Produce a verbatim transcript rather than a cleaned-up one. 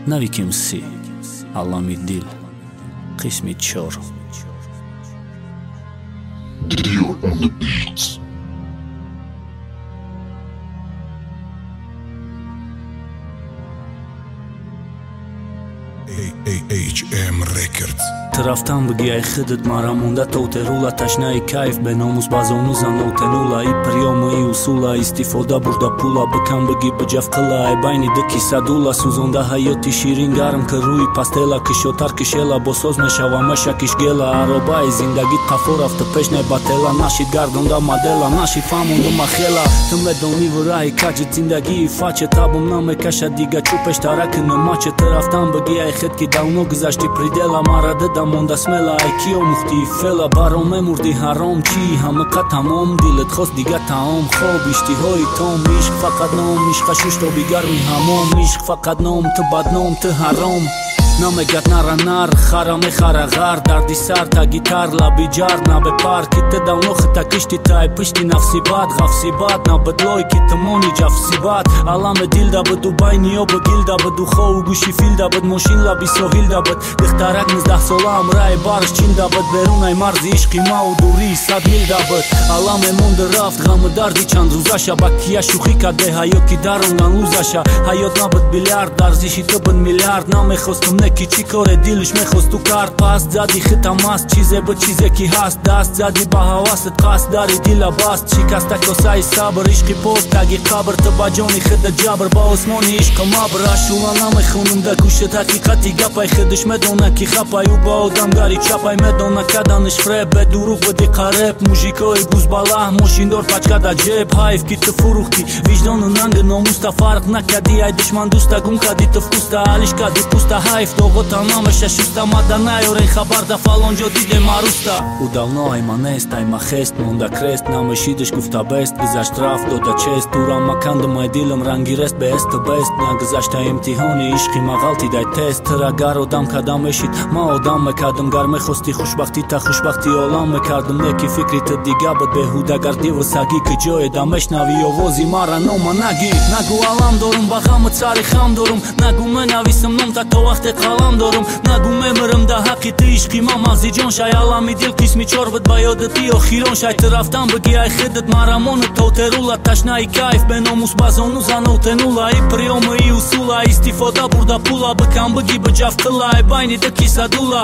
Navikim si, Allah mi dil, qismi qor. Dio on the beats. H M Records. Traftan bëgja i khëdët mara munda tote rula tashna i kajf benomus bazonu zanote nula i përjomë i usula istifoda burda pula bëkan bëgi bëgjaf këlla e bajni dëki sadula suzonda hajot i shirin garëm kërruj pastela këshotar këshela bosoz me shava më shakish gela aroba i zindagit paforaf të peshne batela nashit gardon da madela nashit famun dë mahela të me doni vëra i kaqët zindagi i faqe tabum na me kasha diga qupesh tarakën në maqe traftan bëgja i khët ki dauno gëzashti pridela mara dhe monda smela e kjo muhti i fela baron me murdi harom qi hamë ka tamam dilet khos diga taom khob ishti hoj tom ishq fakat nom ishq ashusht obigar mi hamom ishq fakat nom të badnom të harom Na me gat na ranar, khara me khara gar Dardi sar ta gitar, la bijar na be par Kitë da uno khëta kishti ta e pështi nafsibat Gafsibat na bëdloj kitë moni gjafsibat Alla me dilda bët u bajni o bë gilda bët u khou gushi filda bët moshin la biso hilda bët Dëhtarak në zdah sola mra e barës qinda bët Beruna i marzi ishki ma u duri sad milda bët Alla me mundë raft ga më dardi qandruzasha Bakia shukhika dhe hajo ki darën nga nluzasha Hajot na bët biljard, darzishi të bën miljard Na me khostëm ne ki qikore dilish me khostu kart Pas zadi khita mas, qize bët qize ki hast Das zadi bahawaset kas, dari dila bast Qikas ta kosa i sabër, ishki post Tagi kabër të bajoni khëtë gjabër Ba osmoni ishkë mabër Ashula na me khunëm dhe kushet hakikati Gapaj khëdësh me dona ki khapaj U ba o damgari qapaj me dona kada në shfre Be duruk vë di karep Muzhikoj buz balah, moshindor pa qka da gjep Hajf ki të furuhti Vishdo në nangë no musta fark Na kadi aj dëshmandusta Gun ka di të fkusta Alish ka di pusta hajf Do gota na me sheshusta Ma danaj oren khabar da falon gjo dide marusta U dalnoj ma nest Aj ma khest Munda krest Na me shidesh kufta best Gëzash traf do da qest Ura ma kandë ma e dilëm rangi rest Be est të best Na gëzash ta im tihoni Ishki ma galti daj test Tëra gar o dam ka dam e shit Ma o dam me kadëm gar me khosti Khushbakti ta khushbakti o lam me kardëm Ne ki fikri të digabët Be huda gardi vësagi Këgjoj e da mesh navi o vozi Mara no ma nagi Nagu alam dorum Baga më cari kham dorum Nagu me navisëm nom ta to ahte kalam dorum Nagu me mërëm da haki të ishki ma magzi gjon Shaj Allah mi dil kismi qorbët Bajo dhe ti o khiron Shaj të raftan bëgja i khedët Maramonët to të rulla Tashna i kajf Beno mus bazonu zano të nulla I përjo më i usula I stifoda burda pula Bëkan bëgi bëgjaf këlla E bajni të kisa dula